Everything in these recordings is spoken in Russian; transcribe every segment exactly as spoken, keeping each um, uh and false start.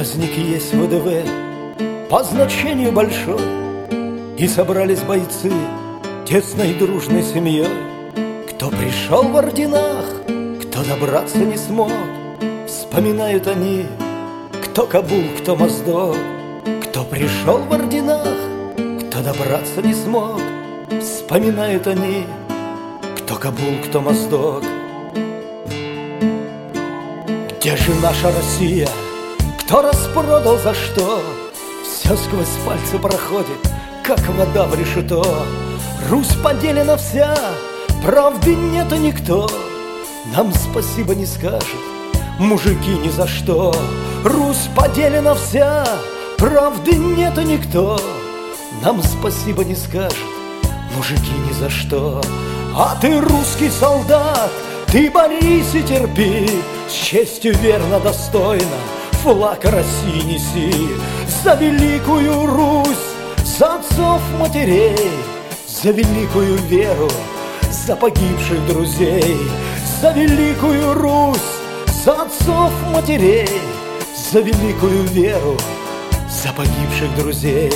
Праздник есть в ВДВ по значению большой, и собрались бойцы тесной дружной семьей. Кто пришел в орденах, кто добраться не смог, вспоминают они, кто Кабул, кто Моздок. Кто пришел в орденах, кто добраться не смог, вспоминают они, кто Кабул, кто Моздок. Где же наша Россия? Кто распродал за что? Все сквозь пальцы проходит, как вода в решето. Русь поделена вся, правды нету никто. Нам спасибо не скажет, мужики ни за что. Русь поделена вся, правды нету никто. Нам спасибо не скажет, мужики ни за что. А ты, русский солдат, ты борись и терпи, с честью верно, достойно флаг России неси. За великую Русь, за отцов матерей, за великую веру, за погибших друзей. За великую Русь, за отцов матерей, за великую веру, за погибших друзей.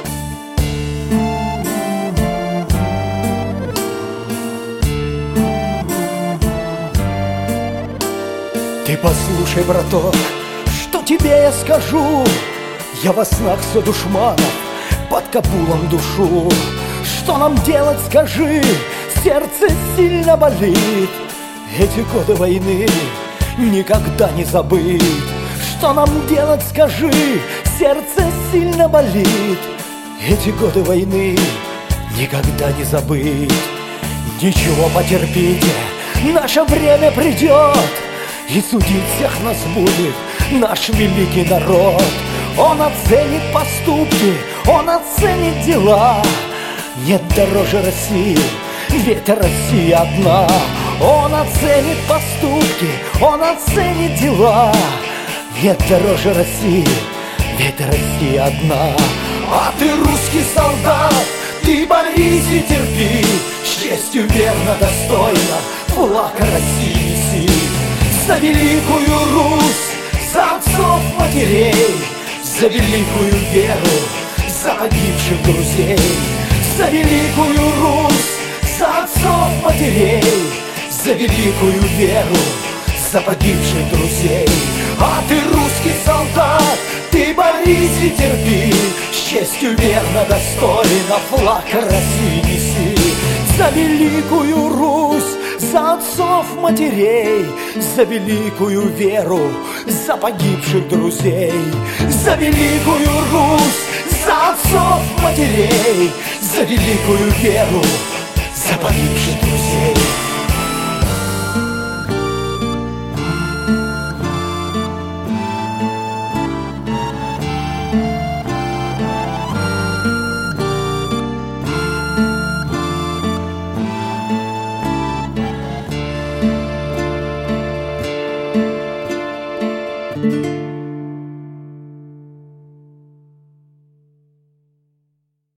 Ты послушай, браток, что тебе я скажу. Я во снах все душманов под Кабулом душу. Что нам делать, скажи, сердце сильно болит. Эти годы войны никогда не забыть. Что нам делать, скажи, сердце сильно болит. Эти годы войны никогда не забыть. Ничего, потерпите, наше время придет, и судить всех нас будет наш великий народ. Он оценит поступки, он оценит дела. Нет дороже России, ведь Россия одна. Он оценит поступки, он оценит дела. Нет дороже России, ведь Россия одна. А ты, русский солдат, ты борись и терпи, с честью верно, достойно флаг России неси. За великую Русь, за отцов матерей, за великую веру, за погибших друзей. За великую Русь, за отцов матерей, за великую веру, за погибших друзей. А ты, русский солдат, ты борись и терпи, с честью верно, достойно флаг России неси. За великую Русь, за отцов матерей, за великую веру, за погибших друзей. За великую Русь, за отцов матерей, за великую веру, за погибших друзей.